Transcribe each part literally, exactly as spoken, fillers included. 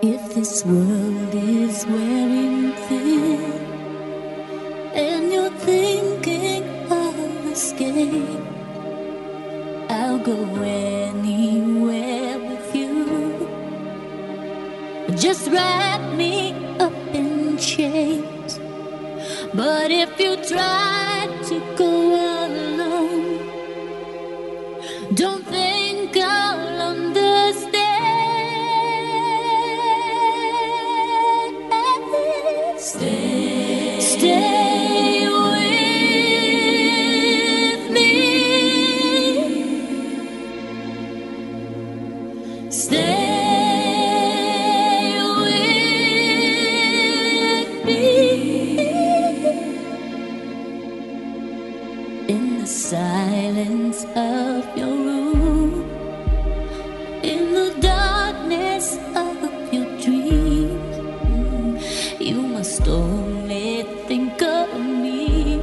If this world is wearing thin and you're thinking of escape, I'll go anywhere with you. Just wrap me up in chains. But if you try to go alone, don't think I'll understand. Stay, stay with me. Stay with me. In the silence of your room, in the darkness of your dream, you must only think of me.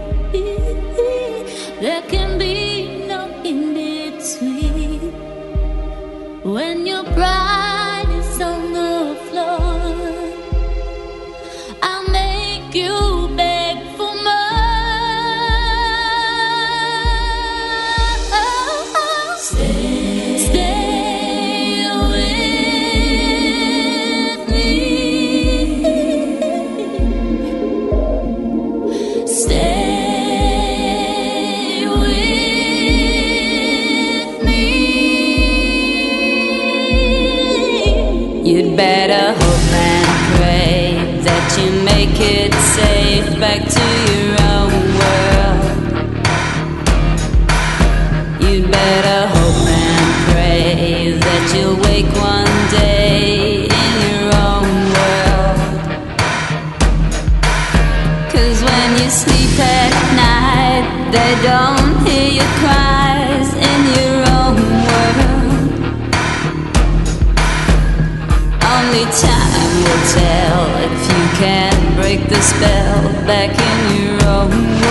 There can be no in between. When your pride is on the floor, I'll make you beg for more. Stay, stay with me. Stay with me. You'd better hope and pray that you make it safe back to your own world. You'd better hope and pray that you'll wake one day in your own world. 'Cause when you sleep at night, they don't hear your cries in your own world. Only time will tell if you can break the spell back in your own world.